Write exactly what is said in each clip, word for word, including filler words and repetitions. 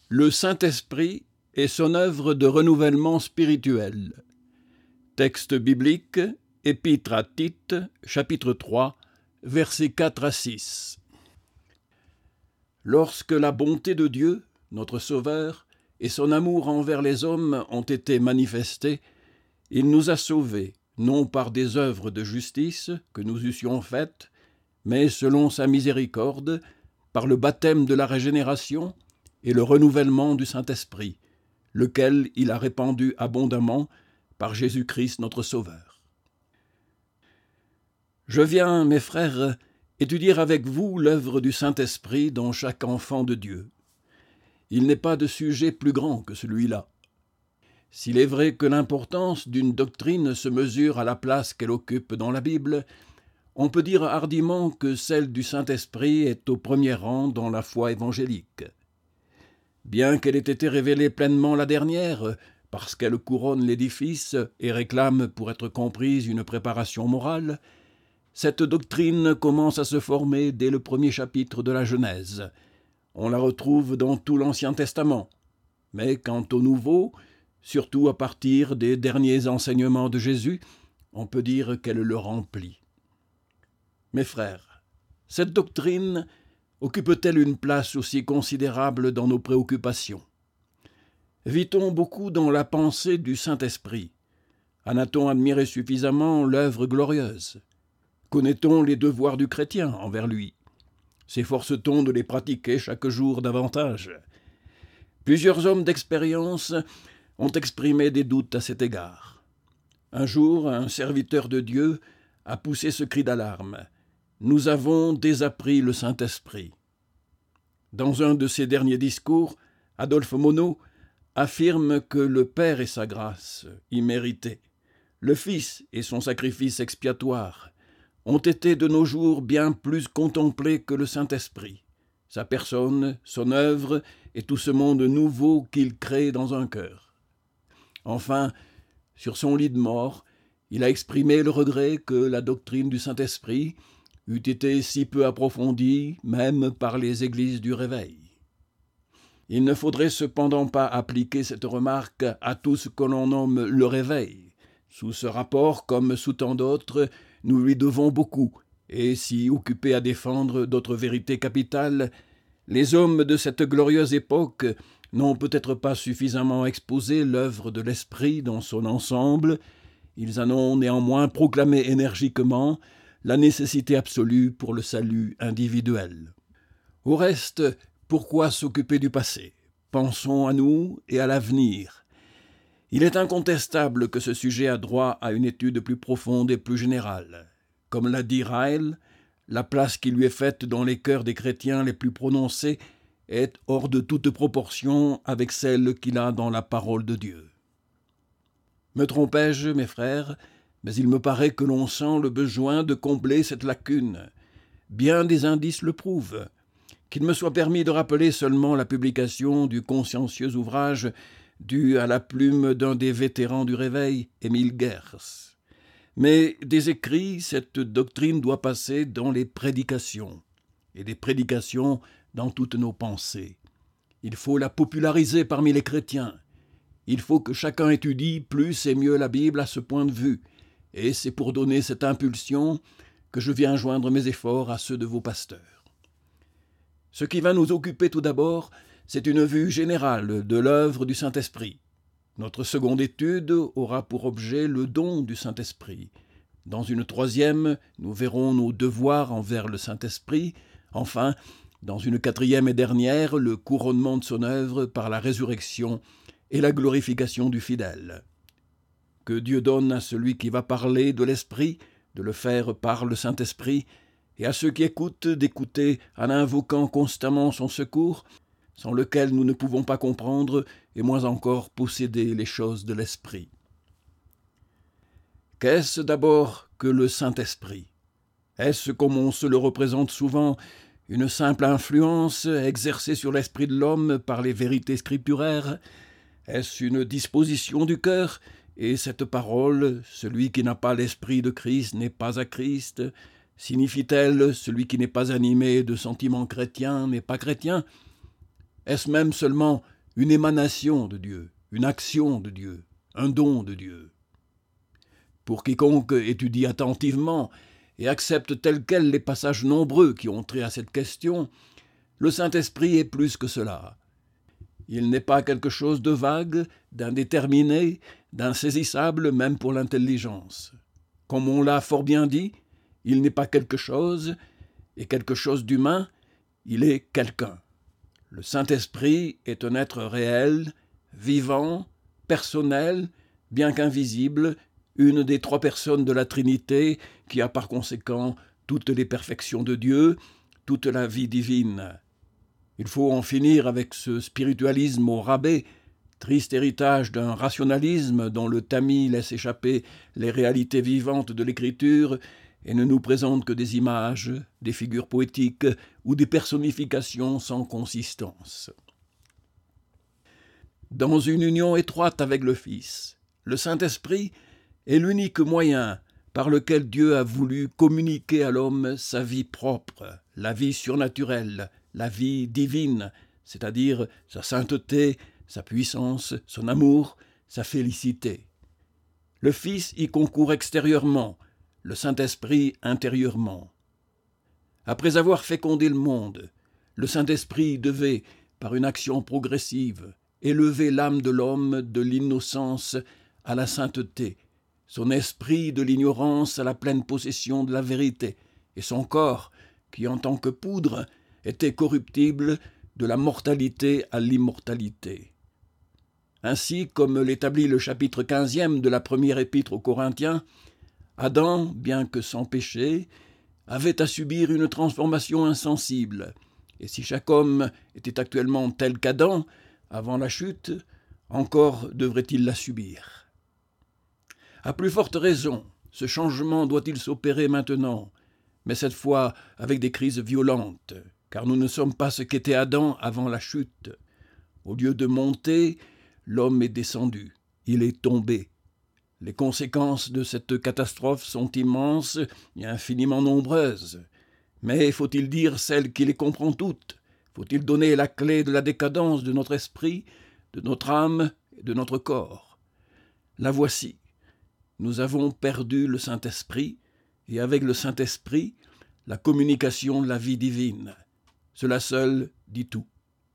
Le Saint-Esprit et son œuvre de renouvellement spirituel. Texte biblique, Épître à Tite, chapitre trois, versets quatre à six. Lorsque la bonté de Dieu, notre Sauveur, et son amour envers les hommes ont été manifestés, il nous a sauvés, non par des œuvres de justice que nous eussions faites, mais selon sa miséricorde, par le baptême de la régénération et le renouvellement du Saint-Esprit, lequel il a répandu abondamment par Jésus-Christ notre Sauveur. Je viens, mes frères, étudier avec vous l'œuvre du Saint-Esprit dans chaque enfant de Dieu. Il n'est pas de sujet plus grand que celui-là. S'il est vrai que l'importance d'une doctrine se mesure à la place qu'elle occupe dans la Bible, on peut dire hardiment que celle du Saint-Esprit est au premier rang dans la foi évangélique. Bien qu'elle ait été révélée pleinement la dernière, parce qu'elle couronne l'édifice et réclame pour être comprise une préparation morale, cette doctrine commence à se former dès le premier chapitre de la Genèse. On la retrouve dans tout l'Ancien Testament. Mais quant au Nouveau, surtout à partir des derniers enseignements de Jésus, on peut dire qu'elle le remplit. Mes frères, cette doctrine occupe-t-elle une place aussi considérable dans nos préoccupations? Vit-on beaucoup dans la pensée du Saint-Esprit? En a-t-on admiré suffisamment l'œuvre glorieuse? Connaît-on les devoirs du chrétien envers lui? S'efforce-t-on de les pratiquer chaque jour davantage? Plusieurs hommes d'expérience ont exprimé des doutes à cet égard. Un jour, un serviteur de Dieu a poussé ce cri d'alarme. « Nous avons désappris le Saint-Esprit ». Dans un de ses derniers discours, Adolphe Monod affirme que le Père et sa grâce, immérités, le Fils et son sacrifice expiatoire ont été de nos jours bien plus contemplés que le Saint-Esprit, sa personne, son œuvre et tout ce monde nouveau qu'il crée dans un cœur. Enfin, sur son lit de mort, il a exprimé le regret que la doctrine du Saint-Esprit eût été si peu approfondie, même par les églises du réveil. Il ne faudrait cependant pas appliquer cette remarque à tout ce que l'on nomme le réveil. Sous ce rapport, comme sous tant d'autres, nous lui devons beaucoup, et si occupés à défendre d'autres vérités capitales, les hommes de cette glorieuse époque n'ont peut-être pas suffisamment exposé l'œuvre de l'Esprit dans son ensemble. Ils en ont néanmoins proclamé énergiquement la nécessité absolue pour le salut individuel. Au reste, pourquoi s'occuper du passé? Pensons à nous et à l'avenir. Il est incontestable que ce sujet a droit à une étude plus profonde et plus générale. Comme l'a dit Ryle, la place qui lui est faite dans les cœurs des chrétiens les plus prononcés est hors de toute proportion avec celle qu'il a dans la parole de Dieu. Me trompais-je, mes frères? Mais il me paraît que l'on sent le besoin de combler cette lacune. Bien des indices le prouvent. Qu'il me soit permis de rappeler seulement la publication du consciencieux ouvrage dû à la plume d'un des vétérans du réveil, Émile Gers. Mais des écrits, cette doctrine doit passer dans les prédications, et des prédications dans toutes nos pensées. Il faut la populariser parmi les chrétiens. Il faut que chacun étudie plus et mieux la Bible à ce point de vue, et c'est pour donner cette impulsion que je viens joindre mes efforts à ceux de vos pasteurs. Ce qui va nous occuper tout d'abord, c'est une vue générale de l'œuvre du Saint-Esprit. Notre seconde étude aura pour objet le don du Saint-Esprit. Dans une troisième, nous verrons nos devoirs envers le Saint-Esprit. Enfin, dans une quatrième et dernière, le couronnement de son œuvre par la résurrection et la glorification du fidèle. Que Dieu donne à celui qui va parler de l'Esprit, de le faire par le Saint-Esprit, et à ceux qui écoutent d'écouter en invoquant constamment son secours, sans lequel nous ne pouvons pas comprendre et moins encore posséder les choses de l'Esprit. Qu'est-ce d'abord que le Saint-Esprit? Est-ce, comme on se le représente souvent, une simple influence exercée sur l'esprit de l'homme par les vérités scripturaires? Est-ce une disposition du cœur? Et cette parole, celui qui n'a pas l'esprit de Christ n'est pas à Christ, signifie-t-elle celui qui n'est pas animé de sentiments chrétiens n'est pas chrétien? Est-ce même seulement une émanation de Dieu, une action de Dieu, un don de Dieu. Pour quiconque étudie attentivement et accepte tels quels les passages nombreux qui ont trait à cette question, le Saint-Esprit est plus que cela. Il n'est pas quelque chose de vague, d'indéterminé, d'insaisissable même pour l'intelligence. Comme on l'a fort bien dit, il n'est pas quelque chose, et quelque chose d'humain, il est quelqu'un. Le Saint-Esprit est un être réel, vivant, personnel, bien qu'invisible, une des trois personnes de la Trinité qui a par conséquent toutes les perfections de Dieu, toute la vie divine. Il faut en finir avec ce spiritualisme au rabais, triste héritage d'un rationalisme dont le tamis laisse échapper les réalités vivantes de l'Écriture et ne nous présente que des images, des figures poétiques ou des personnifications sans consistance. Dans une union étroite avec le Fils, le Saint-Esprit est l'unique moyen par lequel Dieu a voulu communiquer à l'homme sa vie propre, la vie surnaturelle, la vie divine, c'est-à-dire sa sainteté, sa puissance, son amour, sa félicité. Le Fils y concourt extérieurement, le Saint-Esprit intérieurement. Après avoir fécondé le monde, le Saint-Esprit devait, par une action progressive, élever l'âme de l'homme de l'innocence à la sainteté, son esprit de l'ignorance à la pleine possession de la vérité, et son corps, qui en tant que poudre était corruptible, de la mortalité à l'immortalité. Ainsi, comme l'établit le chapitre quinzième de la première épître aux Corinthiens, Adam, bien que sans péché, avait à subir une transformation insensible, et si chaque homme était actuellement tel qu'Adam, avant la chute, encore devrait-il la subir. À plus forte raison, ce changement doit-il s'opérer maintenant, mais cette fois avec des crises violentes, car nous ne sommes pas ce qu'était Adam avant la chute. Au lieu de monter, l'homme est descendu, il est tombé. Les conséquences de cette catastrophe sont immenses et infiniment nombreuses. Mais faut-il dire celles qui les comprend toutes? Faut-il donner la clé de la décadence de notre esprit, de notre âme et de notre corps? La voici. Nous avons perdu le Saint-Esprit, et avec le Saint-Esprit, la communication de la vie divine. Cela seul dit tout.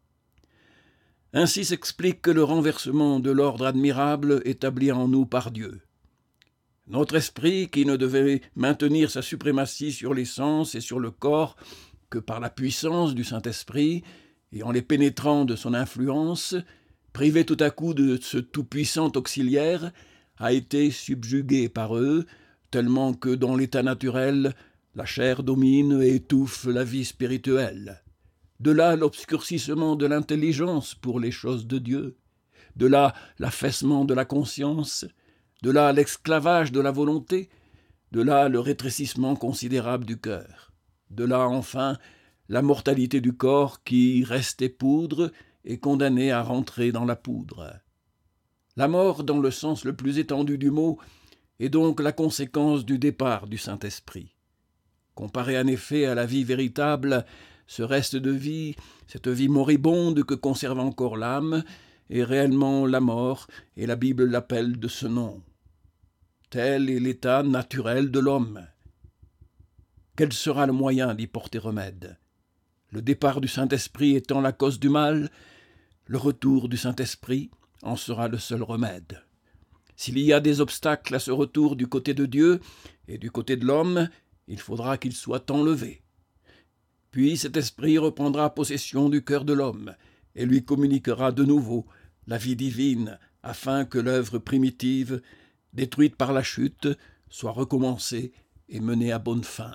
Ainsi s'explique le renversement de l'ordre admirable établi en nous par Dieu. Notre esprit, qui ne devait maintenir sa suprématie sur les sens et sur le corps que par la puissance du Saint-Esprit et en les pénétrant de son influence, privé tout à coup de ce tout-puissant auxiliaire, a été subjugué par eux, tellement que dans l'état naturel, la chair domine et étouffe la vie spirituelle. De là l'obscurcissement de l'intelligence pour les choses de Dieu, de là l'affaissement de la conscience, de là l'esclavage de la volonté, de là le rétrécissement considérable du cœur, de là enfin la mortalité du corps qui, resté poudre, est condamné à rentrer dans la poudre. La mort, dans le sens le plus étendu du mot, est donc la conséquence du départ du Saint-Esprit. Comparé en effet à la vie véritable, ce reste de vie, cette vie moribonde que conserve encore l'âme, est réellement la mort, et la Bible l'appelle de ce nom. Tel est l'état naturel de l'homme. Quel sera le moyen d'y porter remède? Le départ du Saint-Esprit étant la cause du mal, le retour du Saint-Esprit en sera le seul remède. S'il y a des obstacles à ce retour du côté de Dieu et du côté de l'homme, il faudra qu'il soit enlevé. Puis cet esprit reprendra possession du cœur de l'homme et lui communiquera de nouveau la vie divine, afin que l'œuvre primitive, détruite par la chute, soit recommencée et menée à bonne fin.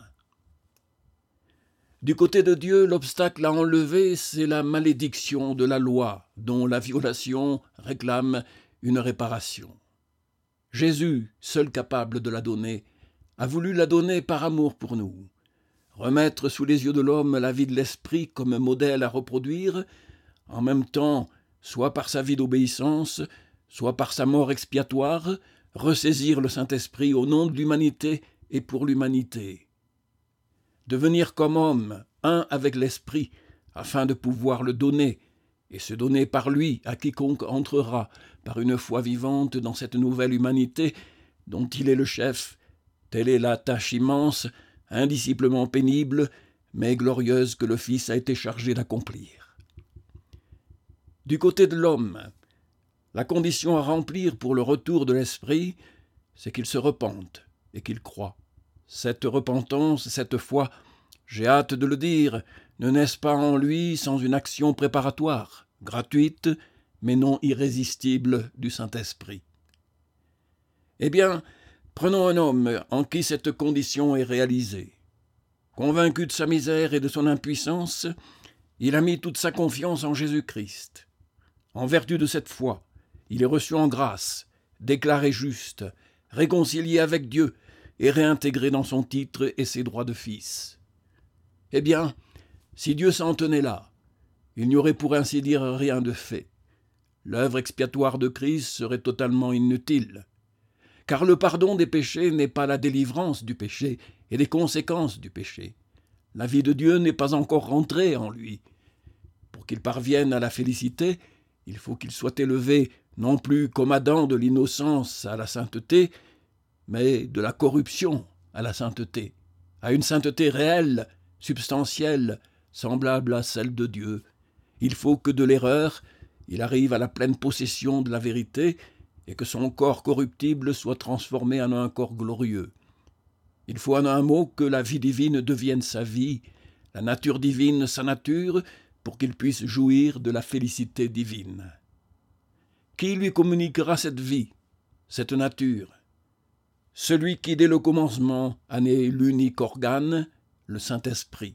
Du côté de Dieu, l'obstacle à enlever, c'est la malédiction de la loi, dont la violation réclame une réparation. Jésus, seul capable de la donner, a voulu la donner par amour pour nous. Remettre sous les yeux de l'homme la vie de l'esprit comme modèle à reproduire, en même temps, soit par sa vie d'obéissance, soit par sa mort expiatoire, ressaisir le Saint-Esprit au nom de l'humanité et pour l'humanité. Devenir comme homme, un avec l'Esprit, afin de pouvoir le donner, et se donner par lui à quiconque entrera par une foi vivante dans cette nouvelle humanité dont il est le chef. Telle est la tâche immense, indiciblement pénible, mais glorieuse que le Fils a été chargé d'accomplir. Du côté de l'homme, la condition à remplir pour le retour de l'Esprit, c'est qu'il se repente et qu'il croit. Cette repentance, cette foi, j'ai hâte de le dire, ne naissent pas en lui sans une action préparatoire, gratuite, mais non irrésistible du Saint-Esprit. Eh bien, prenons un homme en qui cette condition est réalisée. Convaincu de sa misère et de son impuissance, il a mis toute sa confiance en Jésus-Christ. En vertu de cette foi, il est reçu en grâce, déclaré juste, réconcilié avec Dieu et réintégré dans son titre et ses droits de fils. Eh bien, si Dieu s'en tenait là, il n'y aurait pour ainsi dire rien de fait. L'œuvre expiatoire de Christ serait totalement inutile, car le pardon des péchés n'est pas la délivrance du péché et des conséquences du péché. La vie de Dieu n'est pas encore rentrée en lui. Pour qu'il parvienne à la félicité, il faut qu'il soit élevé non plus comme Adam de l'innocence à la sainteté, mais de la corruption à la sainteté, à une sainteté réelle, substantielle, semblable à celle de Dieu. Il faut que de l'erreur, il arrive à la pleine possession de la vérité et que son corps corruptible soit transformé en un corps glorieux. Il faut en un mot que la vie divine devienne sa vie, la nature divine sa nature, pour qu'il puisse jouir de la félicité divine. Qui lui communiquera cette vie, cette nature? Celui qui, dès le commencement, a né l'unique organe, le Saint-Esprit.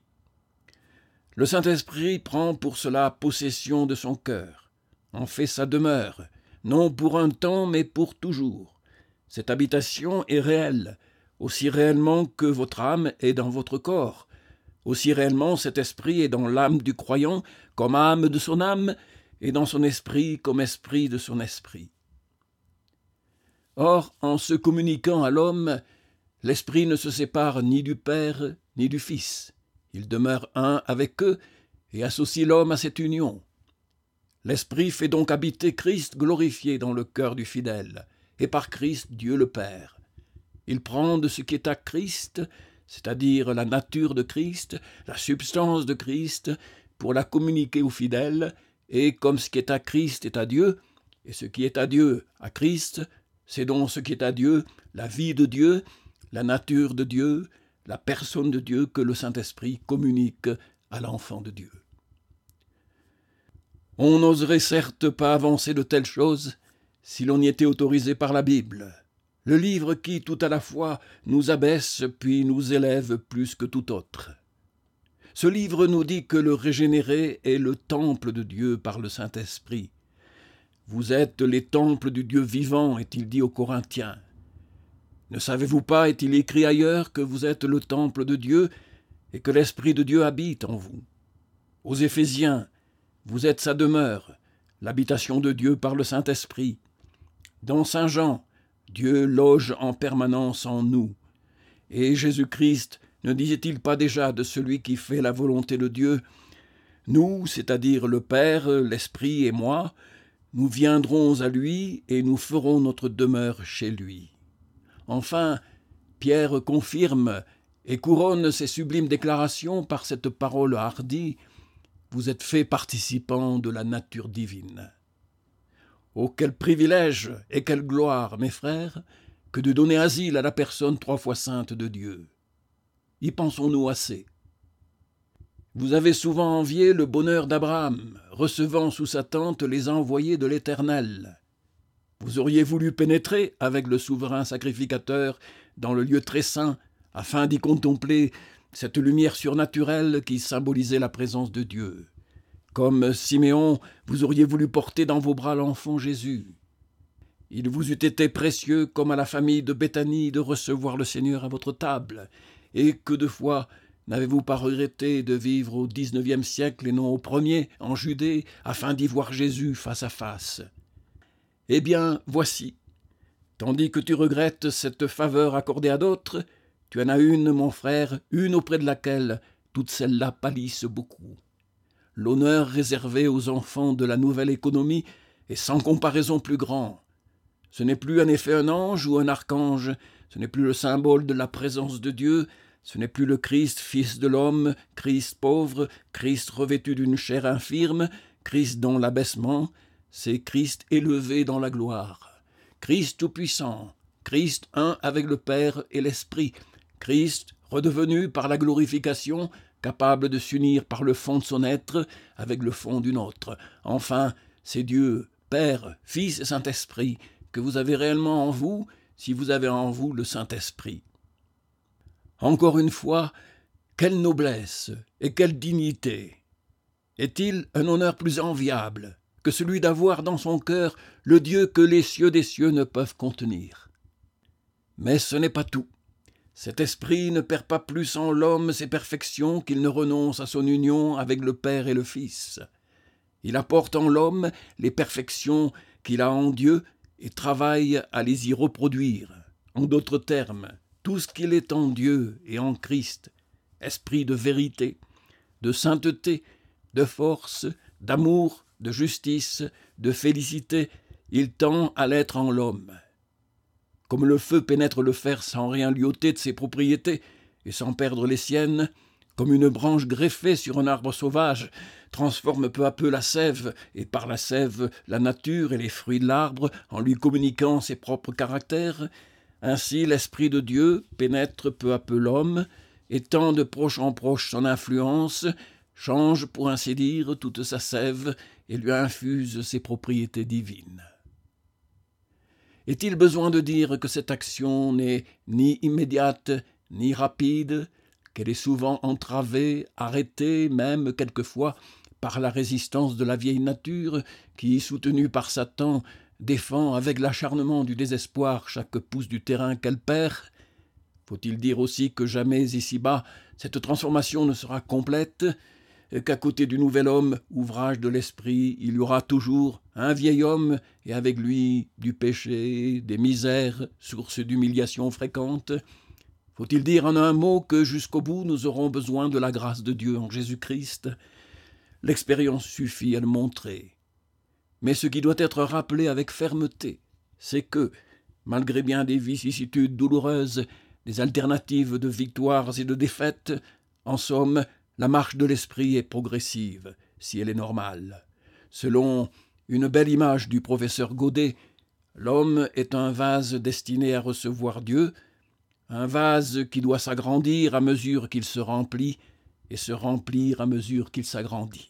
Le Saint-Esprit prend pour cela possession de son cœur, en fait sa demeure, non pour un temps, mais pour toujours. Cette habitation est réelle, aussi réellement que votre âme est dans votre corps. Aussi réellement cet esprit est dans l'âme du croyant, comme âme de son âme, et dans son esprit comme esprit de son esprit. Or, en se communiquant à l'homme, l'Esprit ne se sépare ni du Père ni du Fils. Il demeure un avec eux et associe l'homme à cette union. L'Esprit fait donc habiter Christ glorifié dans le cœur du fidèle, et par Christ Dieu le Père. Il prend de ce qui est à Christ, c'est-à-dire la nature de Christ, la substance de Christ, pour la communiquer aux fidèles, et comme ce qui est à Christ est à Dieu, et ce qui est à Dieu à Christ, c'est donc ce qui est à Dieu, la vie de Dieu, la nature de Dieu, la personne de Dieu que le Saint-Esprit communique à l'enfant de Dieu. On n'oserait certes pas avancer de telles choses si l'on y était autorisé par la Bible, le livre qui, tout à la fois, nous abaisse puis nous élève plus que tout autre. Ce livre nous dit que le régénéré est le temple de Dieu par le Saint-Esprit. Vous êtes les temples du Dieu vivant, est-il dit aux Corinthiens. Ne savez-vous pas, est-il écrit ailleurs, que vous êtes le temple de Dieu et que l'Esprit de Dieu habite en vous? Aux Éphésiens, vous êtes sa demeure, l'habitation de Dieu par le Saint-Esprit. Dans Saint Jean, Dieu loge en permanence en nous. Et Jésus-Christ ne disait-il pas déjà de celui qui fait la volonté de Dieu? Nous, c'est-à-dire le Père, l'Esprit et moi, nous viendrons à lui et nous ferons notre demeure chez lui. Enfin, Pierre confirme et couronne ses sublimes déclarations par cette parole hardie: vous êtes faits participants de la nature divine. Oh, quel privilège et quelle gloire, mes frères, que de donner asile à la personne trois fois sainte de Dieu. Y pensons-nous assez? Vous avez souvent envié le bonheur d'Abraham, recevant sous sa tente les envoyés de l'Éternel. Vous auriez voulu pénétrer avec le souverain sacrificateur dans le lieu très saint, afin d'y contempler cette lumière surnaturelle qui symbolisait la présence de Dieu. Comme Siméon, vous auriez voulu porter dans vos bras l'enfant Jésus. Il vous eût été précieux, comme à la famille de Béthanie, de recevoir le Seigneur à votre table. Et que de fois n'avez-vous pas regretté de vivre au dix-neuvième siècle et non au premier, en Judée, afin d'y voir Jésus face à face? Eh bien, voici. Tandis que tu regrettes cette faveur accordée à d'autres, tu en as une, mon frère, une auprès de laquelle toutes celles-là pâlissent beaucoup. l'honneur réservé aux enfants de la nouvelle économie est sans comparaison plus grand. Ce n'est plus en effet un ange ou un archange, ce n'est plus le symbole de la présence de Dieu, ce n'est plus le Christ, fils de l'homme, Christ pauvre, Christ revêtu d'une chair infirme, Christ dans l'abaissement, c'est Christ élevé dans la gloire. Christ tout-puissant, Christ un avec le Père et l'Esprit, Christ redevenu par la glorification, capable de s'unir par le fond de son être avec le fond du nôtre. Enfin, c'est Dieu, Père, Fils et Saint-Esprit, que vous avez réellement en vous, si vous avez en vous le Saint-Esprit. Encore une fois, quelle noblesse et quelle dignité! Est-il un honneur plus enviable que celui d'avoir dans son cœur le Dieu que les cieux des cieux ne peuvent contenir? Mais ce n'est pas tout. Cet esprit ne perd pas plus en l'homme ses perfections qu'il ne renonce à son union avec le Père et le Fils. Il apporte en l'homme les perfections qu'il a en Dieu et travaille à les y reproduire. En d'autres termes, tout ce qu'il est en Dieu et en Christ, esprit de vérité, de sainteté, de force, d'amour, de justice, de félicité, il tend à l'être en l'homme. Comme le feu pénètre le fer sans rien lui ôter de ses propriétés et sans perdre les siennes, comme une branche greffée sur un arbre sauvage transforme peu à peu la sève, et par la sève la nature et les fruits de l'arbre en lui communiquant ses propres caractères, ainsi l'Esprit de Dieu pénètre peu à peu l'homme, étend de proche en proche son influence, change pour ainsi dire toute sa sève et lui infuse ses propriétés divines. Est-il besoin de dire que cette action n'est ni immédiate ni rapide, qu'elle est souvent entravée, arrêtée même quelquefois par la résistance de la vieille nature qui, soutenue par Satan, défend avec l'acharnement du désespoir chaque pouce du terrain qu'elle perd? Faut-il dire aussi que jamais ici-bas cette transformation ne sera complète, qu'à côté du nouvel homme, ouvrage de l'esprit, il y aura toujours un vieil homme, et avec lui du péché, des misères, source d'humiliation fréquentes? Faut-il dire en un mot que jusqu'au bout nous aurons besoin de la grâce de Dieu en Jésus-Christ? L'expérience suffit à le montrer. Mais ce qui doit être rappelé avec fermeté, c'est que, malgré bien des vicissitudes douloureuses, des alternatives de victoires et de défaites, en somme, la marche de l'esprit est progressive, si elle est normale. Selon une belle image du professeur Godet, l'homme est un vase destiné à recevoir Dieu, un vase qui doit s'agrandir à mesure qu'il se remplit et se remplir à mesure qu'il s'agrandit.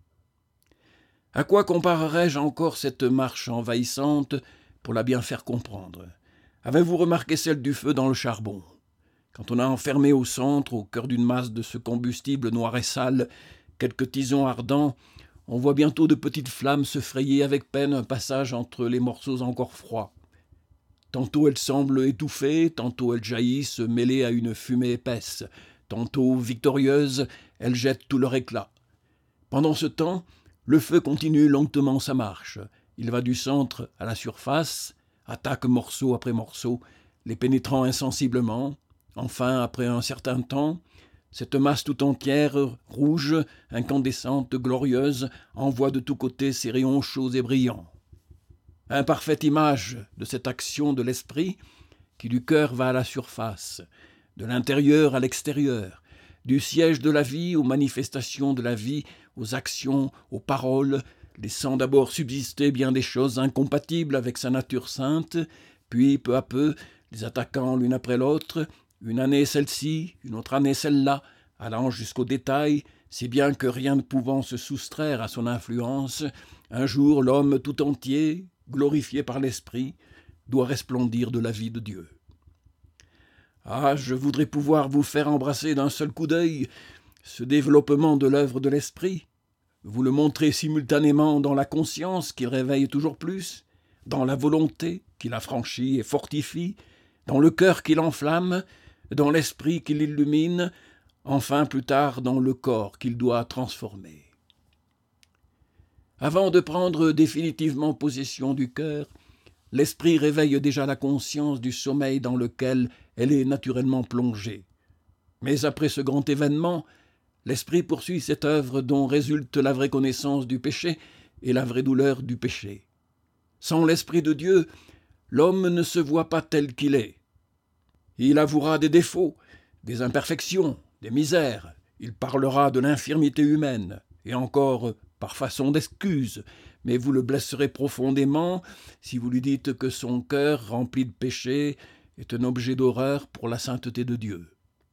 À quoi comparerais-je encore cette marche envahissante pour la bien faire comprendre? Avez-vous remarqué celle du feu dans le charbon? Quand on a enfermé au centre, au cœur d'une masse de ce combustible noir et sale, quelques tisons ardents, on voit bientôt de petites flammes se frayer avec peine un passage entre les morceaux encore froids. Tantôt elles semblent étouffées, tantôt elles jaillissent mêlées à une fumée épaisse, tantôt victorieuses, elles jettent tout leur éclat. Pendant ce temps, le feu continue lentement sa marche. Il va du centre à la surface, attaque morceau après morceau, les pénétrant insensiblement. Enfin, après un certain temps, cette masse tout entière, rouge, incandescente, glorieuse, envoie de tous côtés ses rayons chauds et brillants. Imparfaite image de cette action de l'esprit qui du cœur va à la surface, de l'intérieur à l'extérieur, du siège de la vie aux manifestations de la vie, aux actions, aux paroles, laissant d'abord subsister bien des choses incompatibles avec sa nature sainte, puis peu à peu, les attaquant l'une après l'autre, une année celle-ci, une autre année celle-là, allant jusqu'au détail, si bien que rien ne pouvant se soustraire à son influence, un jour l'homme tout entier, glorifié par l'Esprit, doit resplendir de la vie de Dieu. Ah, je voudrais pouvoir vous faire embrasser d'un seul coup d'œil ce développement de l'œuvre de l'Esprit, vous le montrer simultanément dans la conscience qu'il réveille toujours plus, dans la volonté qu'il affranchit et fortifie, dans le cœur qu'il enflamme, dans l'esprit qu'il illumine, enfin plus tard dans le corps qu'il doit transformer. Avant de prendre définitivement possession du cœur, l'esprit réveille déjà la conscience du sommeil dans lequel elle est naturellement plongée. Mais après ce grand événement, l'Esprit poursuit cette œuvre dont résulte la vraie connaissance du péché et la vraie douleur du péché. Sans l'Esprit de Dieu, l'homme ne se voit pas tel qu'il est. Il avouera des défauts, des imperfections, des misères. Il parlera de l'infirmité humaine, et encore par façon d'excuse, mais vous le blesserez profondément si vous lui dites que son cœur, rempli de péché, est un objet d'horreur pour la sainteté de Dieu.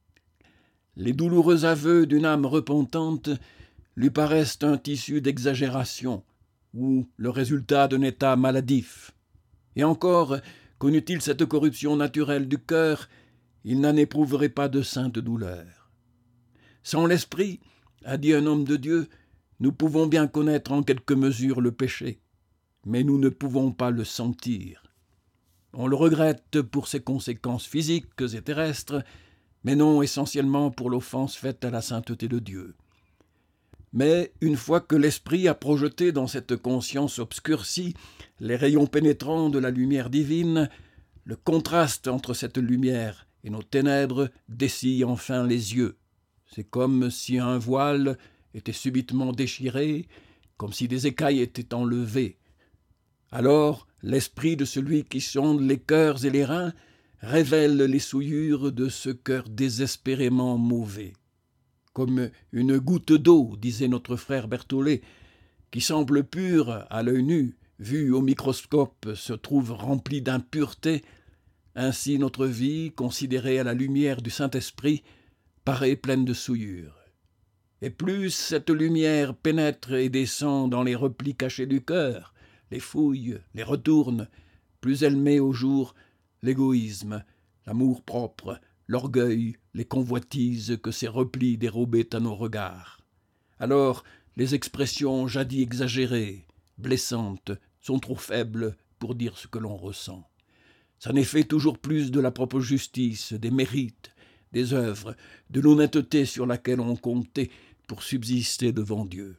Les douloureux aveux d'une âme repentante lui paraissent un tissu d'exagération ou le résultat d'un état maladif. Et encore, connût-il cette corruption naturelle du cœur, il n'en éprouverait pas de sainte douleur. Sans l'Esprit, a dit un homme de Dieu, nous pouvons bien connaître en quelque mesure le péché, mais nous ne pouvons pas le sentir. On le regrette pour ses conséquences physiques et terrestres, mais non essentiellement pour l'offense faite à la sainteté de Dieu. Mais une fois que l'Esprit a projeté dans cette conscience obscurcie les rayons pénétrants de la lumière divine, le contraste entre cette lumière et nos ténèbres dessille enfin les yeux. C'est comme si un voile était subitement déchiré, comme si des écailles étaient enlevées. Alors, l'esprit de celui qui sonde les cœurs et les reins révèle les souillures de ce cœur désespérément mauvais. Comme une goutte d'eau, disait notre frère Berthollet, qui semble pure à l'œil nu, vue au microscope, se trouve remplie d'impureté, ainsi notre vie, considérée à la lumière du Saint-Esprit, paraît pleine de souillures. Et plus cette lumière pénètre et descend dans les replis cachés du cœur, les fouille, les retourne, plus elle met au jour l'égoïsme, l'amour-propre, l'orgueil, les convoitises que ces replis dérobaient à nos regards. Alors, les expressions jadis exagérées, blessantes, sont trop faibles pour dire ce que l'on ressent. Ça n'est fait toujours plus de la propre justice, des mérites, des œuvres, de l'honnêteté sur laquelle on comptait pour subsister devant Dieu.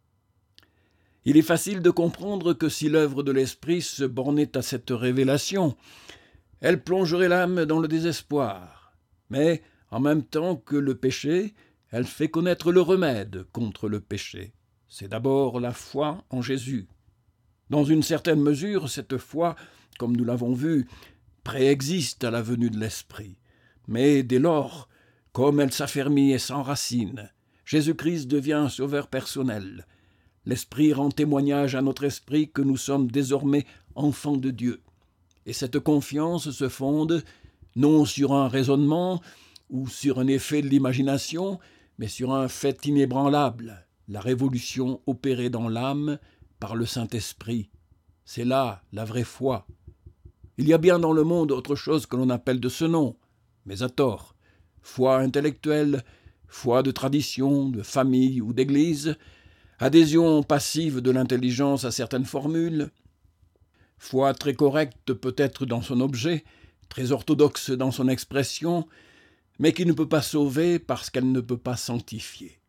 Il est facile de comprendre que si l'œuvre de l'Esprit se bornait à cette révélation, elle plongerait l'âme dans le désespoir. Mais, en même temps que le péché, elle fait connaître le remède contre le péché. C'est d'abord la foi en Jésus. Dans une certaine mesure, cette foi, comme nous l'avons vu, préexiste à la venue de l'Esprit. Mais dès lors, comme elle s'affermit et s'enracine, Jésus-Christ devient un sauveur personnel. L'Esprit rend témoignage à notre esprit que nous sommes désormais enfants de Dieu. Et cette confiance se fonde non sur un raisonnement ou sur un effet de l'imagination, mais sur un fait inébranlable, la révolution opérée dans l'âme par le Saint-Esprit. C'est là la vraie foi. Il y a bien dans le monde autre chose que l'on appelle de ce nom, mais à tort. Foi intellectuelle, foi de tradition, de famille ou d'église, adhésion passive de l'intelligence à certaines formules, foi très correcte peut-être dans son objet, très orthodoxe dans son expression, mais qui ne peut pas sauver parce qu'elle ne peut pas sanctifier.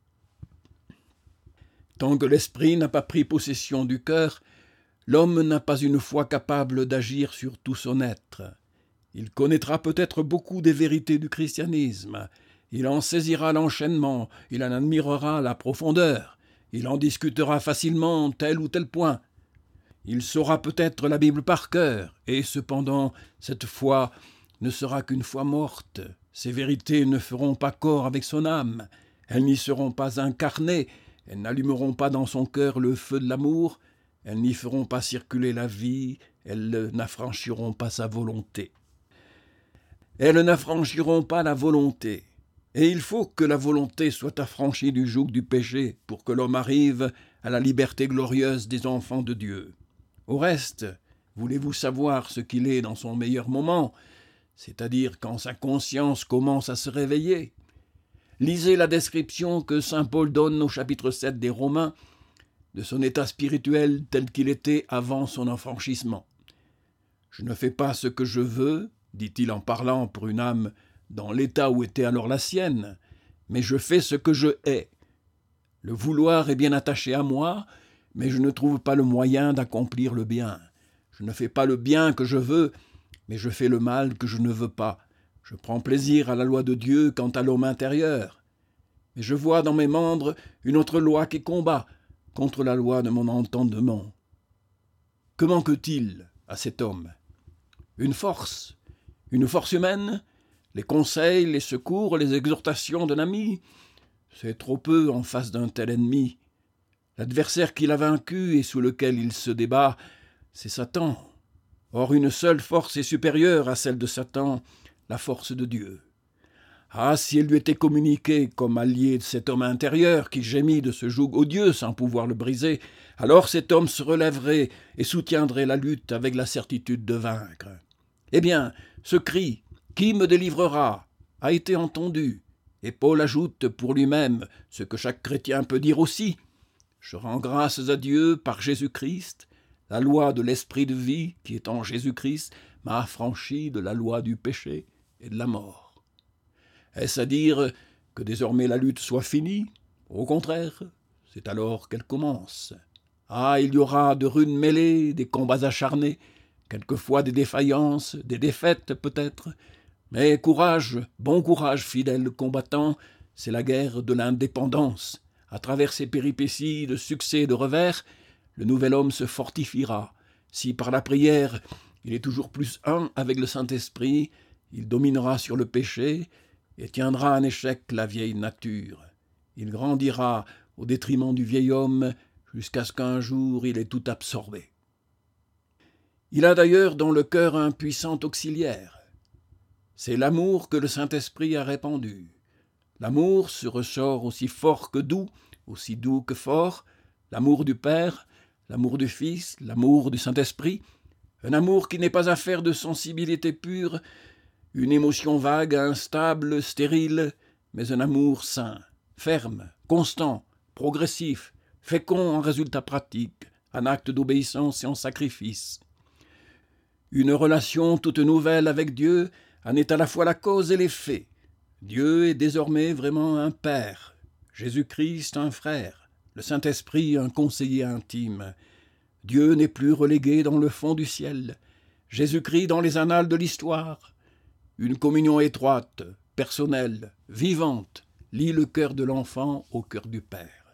Tant que l'esprit n'a pas pris possession du cœur, l'homme n'a pas une foi capable d'agir sur tout son être. Il connaîtra peut-être beaucoup des vérités du christianisme, il en saisira l'enchaînement, il en admirera la profondeur, il en discutera facilement tel ou tel point. Il saura peut-être la Bible par cœur, et cependant, cette foi ne sera qu'une foi morte. Ces vérités ne feront pas corps avec son âme, elles n'y seront pas incarnées, elles n'allumeront pas dans son cœur le feu de l'amour, elles n'y feront pas circuler la vie, elles n'affranchiront pas sa volonté. Elles n'affranchiront pas la volonté. Et il faut que la volonté soit affranchie du joug du péché pour que l'homme arrive à la liberté glorieuse des enfants de Dieu. Au reste, voulez-vous savoir ce qu'il est dans son meilleur moment, c'est-à-dire quand sa conscience commence à se réveiller? Lisez la description que saint Paul donne au chapitre sept des Romains de son état spirituel tel qu'il était avant son affranchissement. « Je ne fais pas ce que je veux, dit-il en parlant pour une âme dans l'état où était alors la sienne, mais je fais ce que je hais. Le vouloir est bien attaché à moi, mais je ne trouve pas le moyen d'accomplir le bien. Je ne fais pas le bien que je veux, mais je fais le mal que je ne veux pas. Je prends plaisir à la loi de Dieu quant à l'homme intérieur. et je vois dans mes membres une autre loi qui combat contre la loi de mon entendement. Que manque-t-il à cet homme? Une force, une force humaine, les conseils, les secours, les exhortations d'un ami? C'est trop peu en face d'un tel ennemi. L'adversaire qu'il a vaincu et sous lequel il se débat, c'est Satan. Or une seule force est supérieure à celle de Satan, la force de Dieu. Ah, si elle lui était communiquée comme allié de cet homme intérieur qui gémit de ce joug odieux sans pouvoir le briser, alors cet homme se relèverait et soutiendrait la lutte avec la certitude de vaincre. Eh bien, ce cri « Qui me délivrera ?» a été entendu, et Paul ajoute pour lui-même ce que chaque chrétien peut dire aussi. « Je rends grâces à Dieu par Jésus-Christ. La loi de l'esprit de vie qui est en Jésus-Christ m'a affranchi de la loi du péché et de la mort. » Est-ce à dire que désormais la lutte soit finie? Au contraire, c'est alors qu'elle commence. Ah, il y aura de rudes mêlées, des combats acharnés, quelquefois des défaillances, des défaites peut-être. Mais courage, bon courage, fidèles combattants, c'est la guerre de l'indépendance. À travers ces péripéties de succès et de revers, le nouvel homme se fortifiera. Si par la prière, il est toujours plus un avec le Saint-Esprit, il dominera sur le péché et tiendra en échec la vieille nature. Il grandira au détriment du vieil homme jusqu'à ce qu'un jour il ait tout absorbé. Il a d'ailleurs dans le cœur un puissant auxiliaire. C'est l'amour que le Saint-Esprit a répandu. L'amour, ce ressort aussi fort que doux, aussi doux que fort, l'amour du Père, l'amour du Fils, l'amour du Saint-Esprit, un amour qui n'est pas affaire de sensibilité pure, une émotion vague, instable, stérile, mais un amour sain, ferme, constant, progressif, fécond en résultats pratiques, en actes d'obéissance et en sacrifice. Une relation toute nouvelle avec Dieu en est à la fois la cause et l'effet. Dieu est désormais vraiment un Père, Jésus-Christ un frère, le Saint-Esprit un conseiller intime. Dieu n'est plus relégué dans le fond du ciel, Jésus-Christ dans les annales de l'histoire. Une communion étroite, personnelle, vivante, lie le cœur de l'enfant au cœur du Père.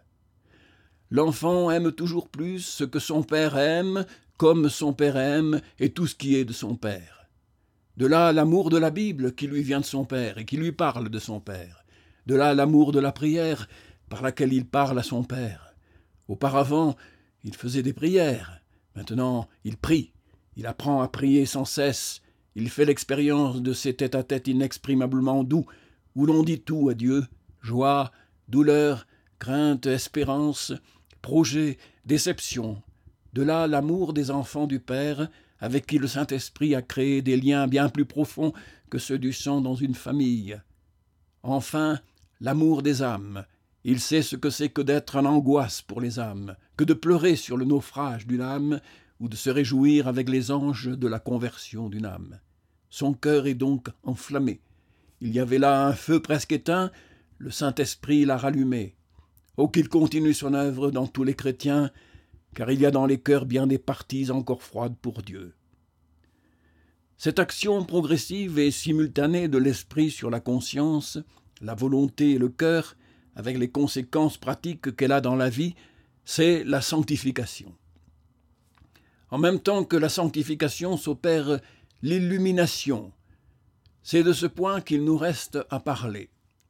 L'enfant aime toujours plus ce que son Père aime, comme son Père aime, et tout ce qui est de son Père. De là l'amour de la Bible qui lui vient de son Père et qui lui parle de son Père. De là l'amour de la prière par laquelle il parle à son Père. Auparavant, il faisait des prières. Maintenant, il prie. Il apprend à prier sans cesse. Il fait l'expérience de ces tête-à-tête inexprimablement doux, où l'on dit tout à Dieu, joie, douleur, crainte, espérance, projet, déception. De là l'amour des enfants du Père, avec qui le Saint-Esprit a créé des liens bien plus profonds que ceux du sang dans une famille. Enfin, l'amour des âmes. Il sait ce que c'est que d'être en angoisse pour les âmes, que de pleurer sur le naufrage d'une âme, ou de se réjouir avec les anges de la conversion d'une âme. Son cœur est donc enflammé. Il y avait là un feu presque éteint, le Saint-Esprit l'a rallumé. Oh, qu'il continue son œuvre dans tous les chrétiens, car il y a dans les cœurs bien des parties encore froides pour Dieu. Cette action progressive et simultanée de l'esprit sur la conscience, la volonté et le cœur, avec les conséquences pratiques qu'elle a dans la vie, c'est la sanctification. En même temps que la sanctification s'opère l'illumination. C'est de ce point qu'il nous reste à parler.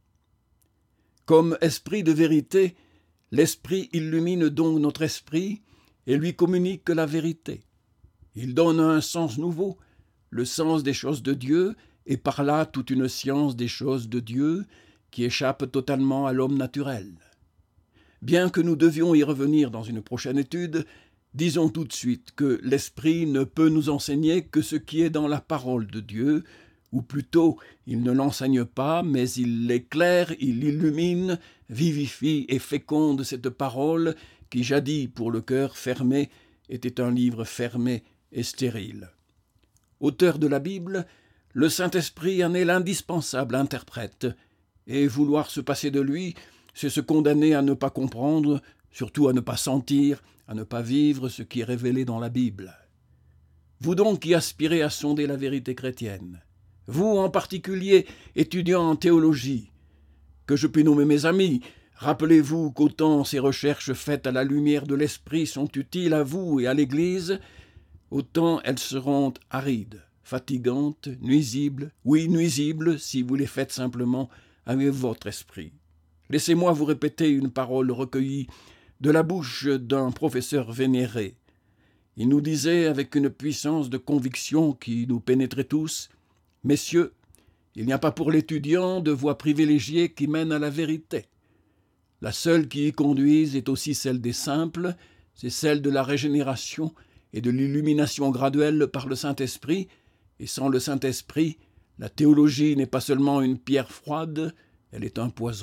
Comme esprit de vérité, l'esprit illumine donc notre esprit et lui communique la vérité. Il donne un sens nouveau, le sens des choses de Dieu, et par là toute une science des choses de Dieu qui échappe totalement à l'homme naturel. Bien que nous devions y revenir dans une prochaine étude, disons tout de suite que l'Esprit ne peut nous enseigner que ce qui est dans la parole de Dieu, ou plutôt, il ne l'enseigne pas, mais il l'éclaire, il illumine, vivifie et féconde cette parole qui, jadis pour le cœur fermé, était un livre fermé et stérile. Auteur de la Bible, le Saint-Esprit en est l'indispensable interprète, et vouloir se passer de lui, c'est se condamner à ne pas comprendre, surtout à ne pas sentir, à ne pas vivre ce qui est révélé dans la Bible. Vous donc qui aspirez à sonder la vérité chrétienne, vous en particulier étudiant en théologie, que je puis nommer mes amis. Rappelez-vous qu'autant ces recherches faites à la lumière de l'esprit sont utiles à vous et à l'Église, autant elles seront arides, fatigantes, nuisibles, oui, nuisibles, si vous les faites simplement avec votre esprit. Laissez-moi vous répéter une parole recueillie de la bouche d'un professeur vénéré. Il nous disait avec une puissance de conviction qui nous pénétrait tous, « Messieurs, il n'y a pas pour l'étudiant de voie privilégiée qui mène à la vérité. La seule qui y conduise est aussi celle des simples, c'est celle de la régénération et de l'illumination graduelle par le Saint-Esprit, et sans le Saint-Esprit, la théologie n'est pas seulement une pierre froide, elle est un poison. »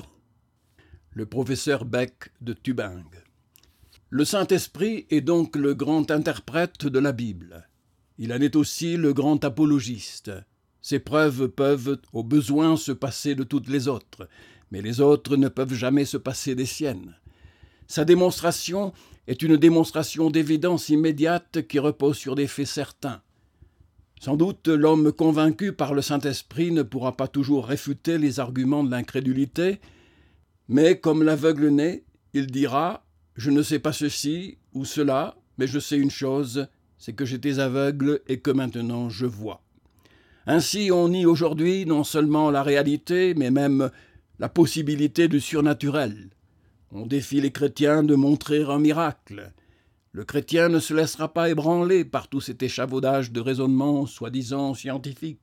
Le professeur Beck de Tübingen. Le Saint-Esprit est donc le grand interprète de la Bible. Il en est aussi le grand apologiste. Ses preuves peuvent, au besoin, se passer de toutes les autres, mais les autres ne peuvent jamais se passer des siennes. Sa démonstration est une démonstration d'évidence immédiate qui repose sur des faits certains. Sans doute, l'homme convaincu par le Saint-Esprit ne pourra pas toujours réfuter les arguments de l'incrédulité, mais comme l'aveugle né, il dira « Je ne sais pas ceci ou cela, mais je sais une chose, c'est que j'étais aveugle et que maintenant je vois. » Ainsi, on nie aujourd'hui non seulement la réalité, mais même la possibilité du surnaturel. On défie les chrétiens de montrer un miracle. Le chrétien ne se laissera pas ébranler par tout cet échafaudage de raisonnements soi-disant scientifiques.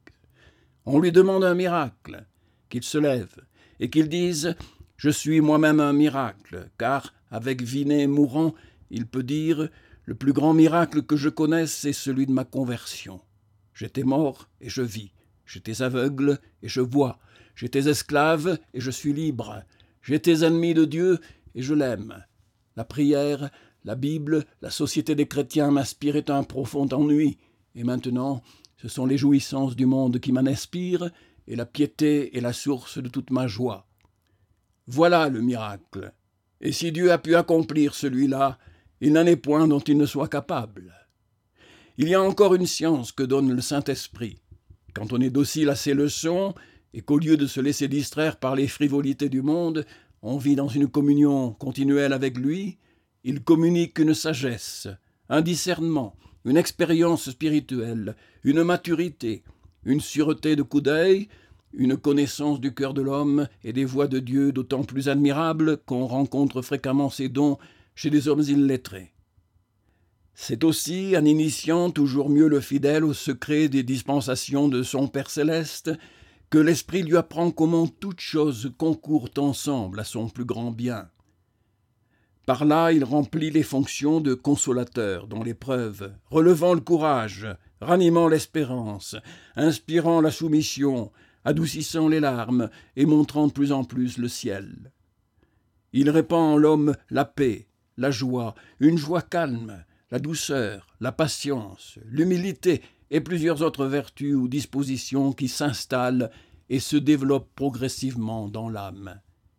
On lui demande un miracle, qu'il se lève, et qu'il dise « Je suis moi-même un miracle », car, avec Vinet mourant, il peut dire « Le plus grand miracle que je connaisse, c'est celui de ma conversion. J'étais mort et je vis, j'étais aveugle et je vois, j'étais esclave et je suis libre, j'étais ennemi de Dieu et je l'aime. La prière, la Bible, la société des chrétiens m'inspiraient un profond ennui, et maintenant, ce sont les jouissances du monde qui m'en inspirent, et la piété est la source de toute ma joie. Voilà le miracle. Et si Dieu a pu accomplir celui-là, il n'en est point dont il ne soit capable. Il y a encore une science que donne le Saint-Esprit. Quand on est docile à ses leçons, et qu'au lieu de se laisser distraire par les frivolités du monde, on vit dans une communion continuelle avec lui, il communique une sagesse, un discernement, une expérience spirituelle, une maturité, une sûreté de coup d'œil, une connaissance du cœur de l'homme et des voies de Dieu d'autant plus admirables qu'on rencontre fréquemment ces dons chez des hommes illettrés. C'est aussi en initiant toujours mieux le fidèle au secret des dispensations de son Père céleste que l'Esprit lui apprend comment toutes choses concourent ensemble à son plus grand bien. Par là, il remplit les fonctions de consolateur dans l'épreuve, relevant le courage, ranimant l'espérance, inspirant la soumission, adoucissant les larmes et montrant de plus en plus le ciel. Il répand en l'homme la paix, la joie, une joie calme, la douceur, la patience, l'humilité et plusieurs autres vertus ou dispositions qui s'installent et se développent progressivement dans l'âme.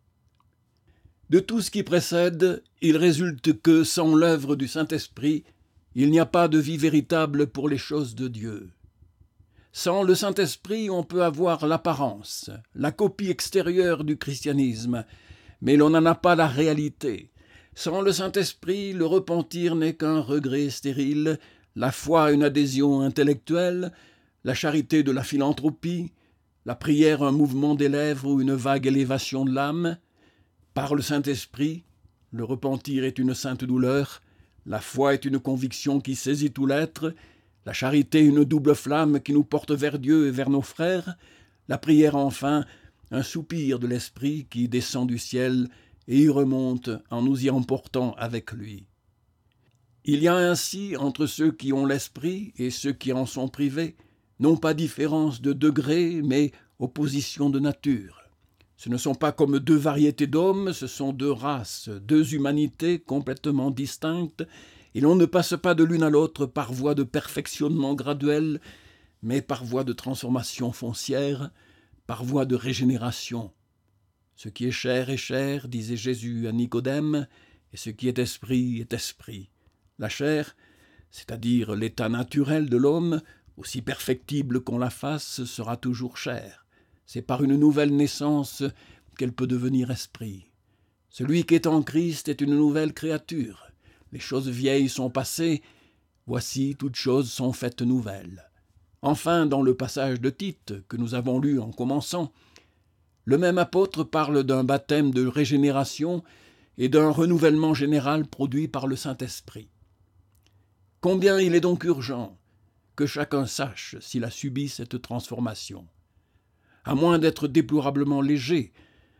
De tout ce qui précède, il résulte que, sans l'œuvre du Saint-Esprit, il n'y a pas de vie véritable pour les choses de Dieu. Sans le Saint-Esprit, on peut avoir l'apparence, la copie extérieure du christianisme, mais l'on n'en a pas la réalité. Sans le Saint-Esprit, le repentir n'est qu'un regret stérile, la foi une adhésion intellectuelle, la charité de la philanthropie, la prière un mouvement des lèvres ou une vague élévation de l'âme. Par le Saint-Esprit, le repentir est une sainte douleur, la foi est une conviction qui saisit tout l'être, la charité une double flamme qui nous porte vers Dieu et vers nos frères, la prière enfin, un soupir de l'Esprit qui descend du ciel et y remonte en nous y emportant avec lui. Il y a ainsi entre ceux qui ont l'Esprit et ceux qui en sont privés, non pas différence de degré, mais opposition de nature. Ce ne sont pas comme deux variétés d'hommes, ce sont deux races, deux humanités complètement distinctes, et l'on ne passe pas de l'une à l'autre par voie de perfectionnement graduel, mais par voie de transformation foncière, par voie de régénération. Ce qui est chair est chair, disait Jésus à Nicodème, et ce qui est esprit est esprit. La chair, c'est-à-dire l'état naturel de l'homme, aussi perfectible qu'on la fasse, sera toujours chair. C'est par une nouvelle naissance qu'elle peut devenir esprit. Celui qui est en Christ est une nouvelle créature. Les choses vieilles sont passées, voici toutes choses sont faites nouvelles. Enfin, dans le passage de Tite que nous avons lu en commençant, le même apôtre parle d'un baptême de régénération et d'un renouvellement général produit par le Saint-Esprit. Combien il est donc urgent que chacun sache s'il a subi cette transformation. À moins d'être déplorablement léger,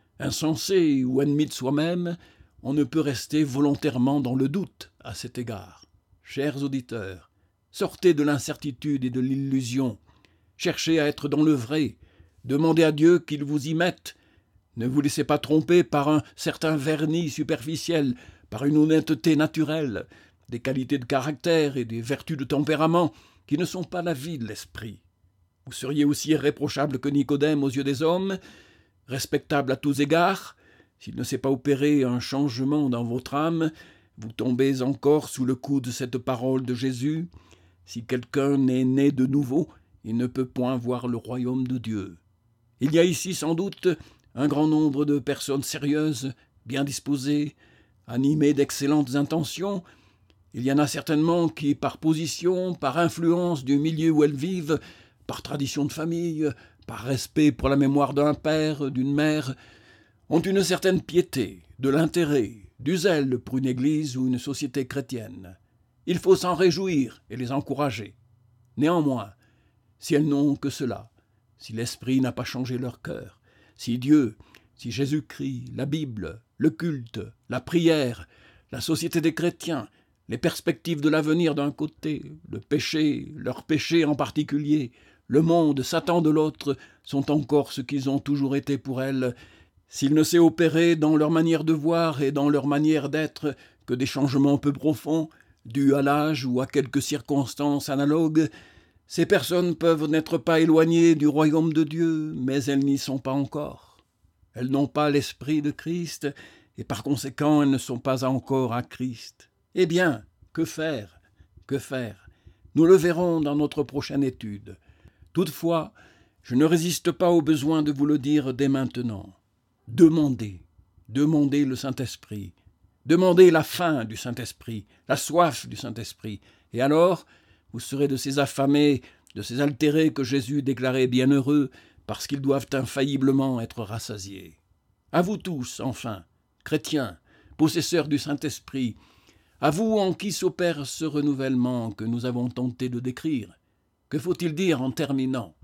insensé ou ennemi de soi-même, on ne peut rester volontairement dans le doute à cet égard. Chers auditeurs, sortez de l'incertitude et de l'illusion, cherchez à être dans le vrai, demandez à Dieu qu'il vous y mette. Ne vous laissez pas tromper par un certain vernis superficiel, par une honnêteté naturelle, des qualités de caractère et des vertus de tempérament qui ne sont pas la vie de l'esprit. Vous seriez aussi irréprochable que Nicodème aux yeux des hommes, respectable à tous égards. S'il ne s'est pas opéré un changement dans votre âme, vous tombez encore sous le coup de cette parole de Jésus. Si quelqu'un n'est né de nouveau, il ne peut point voir le royaume de Dieu. Il y a ici sans doute un grand nombre de personnes sérieuses, bien disposées, animées d'excellentes intentions. Il y en a certainement qui, par position, par influence du milieu où elles vivent, par tradition de famille, par respect pour la mémoire d'un père, d'une mère, ont une certaine piété, de l'intérêt, du zèle pour une église ou une société chrétienne. Il faut s'en réjouir et les encourager. Néanmoins, si elles n'ont que cela, si l'Esprit n'a pas changé leur cœur, si Dieu, si Jésus-Christ, la Bible, le culte, la prière, la société des chrétiens, les perspectives de l'avenir d'un côté, le péché, leur péché en particulier, le monde, Satan de l'autre, sont encore ce qu'ils ont toujours été pour elles, s'il ne s'est opéré dans leur manière de voir et dans leur manière d'être que des changements peu profonds, dus à l'âge ou à quelques circonstances analogues, ces personnes peuvent n'être pas éloignées du royaume de Dieu, mais elles n'y sont pas encore. Elles n'ont pas l'esprit de Christ, et par conséquent elles ne sont pas encore à Christ. Eh bien, que faire? Que faire? Nous le verrons dans notre prochaine étude. Toutefois, je ne résiste pas au besoin de vous le dire dès maintenant. Demandez, demandez le Saint-Esprit, demandez la faim du Saint-Esprit, la soif du Saint-Esprit, et alors vous serez de ces affamés, de ces altérés que Jésus déclarait bienheureux, parce qu'ils doivent infailliblement être rassasiés. À vous tous, enfin, chrétiens, possesseurs du Saint-Esprit, à vous en qui s'opère ce renouvellement que nous avons tenté de décrire, que faut-il dire en terminant?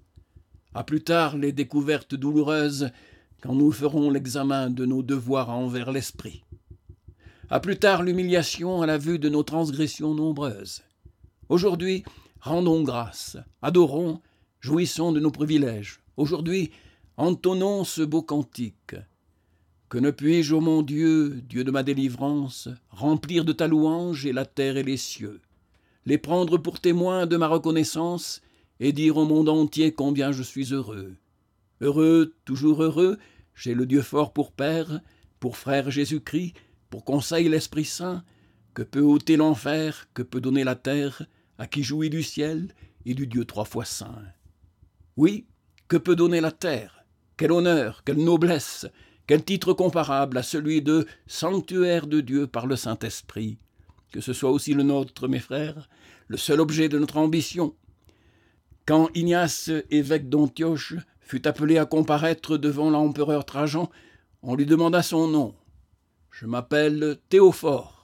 À plus tard les découvertes douloureuses, quand nous ferons l'examen de nos devoirs envers l'Esprit. À plus tard l'humiliation à la vue de nos transgressions nombreuses. Aujourd'hui, rendons grâce, adorons, jouissons de nos privilèges. Aujourd'hui, entonnons ce beau cantique. Que ne puis-je, ô mon Dieu, Dieu de ma délivrance, remplir de ta louange et la terre et les cieux, les prendre pour témoins de ma reconnaissance et dire au monde entier combien je suis heureux. Heureux, toujours heureux, j'ai le Dieu fort pour Père, pour Frère Jésus-Christ, pour Conseil l'Esprit Saint, que peut ôter l'enfer, que peut donner la terre, à qui jouit du ciel et du Dieu trois fois saint. Oui, que peut donner la terre? Quel honneur, quelle noblesse, quel titre comparable à celui de sanctuaire de Dieu par le Saint-Esprit, que ce soit aussi le nôtre, mes frères, le seul objet de notre ambition. Quand Ignace, évêque d'Antioche, fut appelé à comparaître devant l'empereur Trajan, on lui demanda son nom. « Je m'appelle Théophore »,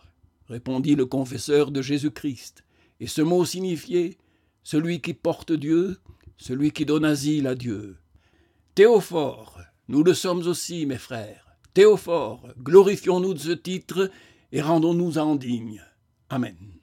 répondit le confesseur de Jésus-Christ, et ce mot signifiait « celui qui porte Dieu, celui qui donne asile à Dieu ». Théophore, nous le sommes aussi, mes frères. Théophore, glorifions-nous de ce titre et rendons-nous en dignes. Amen.